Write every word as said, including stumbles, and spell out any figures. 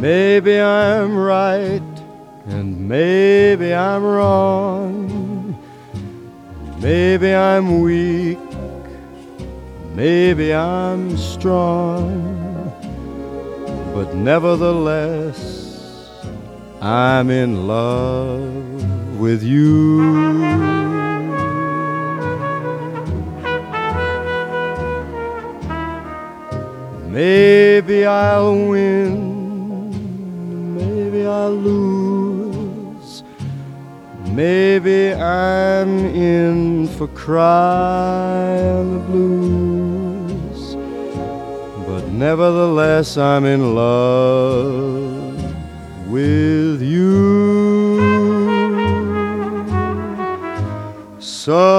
Maybe I'm right and maybe I'm wrong. Maybe I'm weak, maybe I'm strong. But nevertheless, I'm in love with you. Maybe I'll win, maybe I'll lose. Maybe I'm in for crying the blues. But nevertheless, I'm in love with you. So